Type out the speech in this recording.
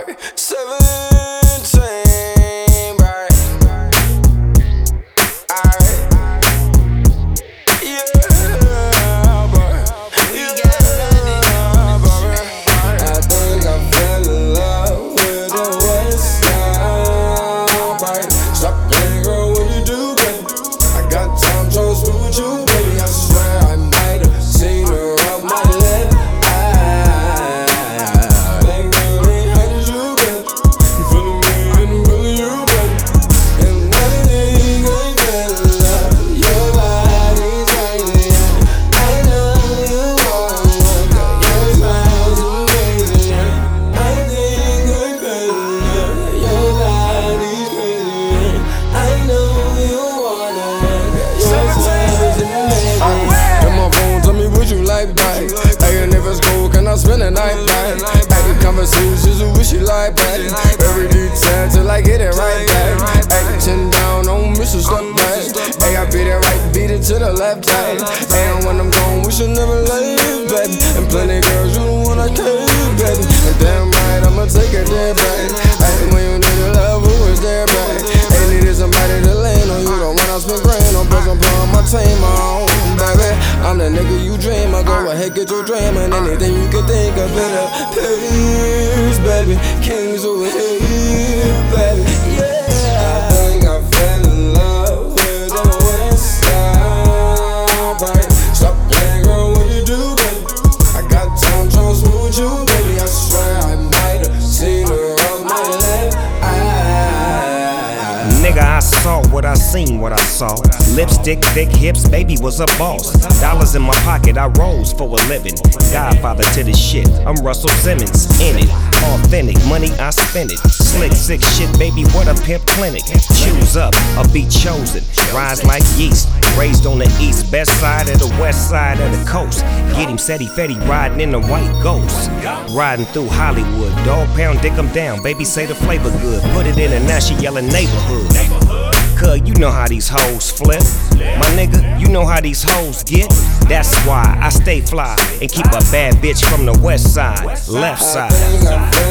Alright, 17, right? Alright, yeah, boy. Yeah, boy. I think I fell in love with the West Side, right? Stop playing, girl, what you do, baby? I got time, trust me with you, baby. I swear I might have seen her up my left eye. That girl ain't hot as you, baby. You feeling me and feeling you, baby. And nothing ain't better love. Your body's crazy. I know you want one, girl. Your smile's amazing. I think ain't better love. Your body's crazy. I know you want one, girl. Your smile's amazing. And my phone tell me what you like, babe. Hey, and if it's cool, can I spend the night, babe? Hey, the conversations of what you like, babe. Every detail till I get it right, babe. Hey, chin down, don't miss a step, babe. Hey, I beat it right, beat it to the left, babe. Hey, and when I'm gone, we should never leave, baby. And plenty girls, you the one I crave, baby. And damn right, I'ma take it there, babe. Hey, when you need a love, who is there, babe? Hey, needed somebody to lean on, you don't wanna spend grand on, plus I'm blowing my team on, baby. I'm the nigga you dream of, go ahead, get your dream, and anything you can think of, better please, baby. Kings over here, baby. Yeah, I think I fell in love with the West Side, right? Stop playing, girl, what you do, baby? I got time, trust me with you, baby. I swear I might have seen her on my left eye. Nigga, I saw what I seen, what I saw. Lipstick, thick hips, baby was a boss. Dollars in my pocket, I rose for a living. Godfather to this shit, I'm Russell Simmons in it. Authentic, money I spend it. Slick, sick shit, baby, what a pimp clinic. Choose up, or be chosen. Rise like yeast, raised on the east, best side of the west side of the coast. Get him Seti Fetty riding in the white ghost. Riding through Hollywood, dog pound, dick 'em down. Baby say the flavor good, put it in and now she yelling neighborhood. Cuz you know how these hoes flip. My nigga, you know how these hoes get. That's why I stay fly and keep a bad bitch from the west side, left side. I think I fell